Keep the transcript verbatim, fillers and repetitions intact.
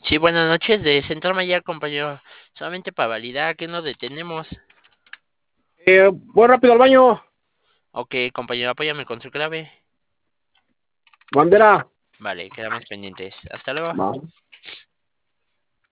Sí, buenas noches. De Central Mayor, compañero. Solamente para validar que nos detenemos. Eh, voy rápido al baño. Ok, compañero, apóyame con su clave. Bandera. Vale, quedamos pendientes. Hasta luego. Va.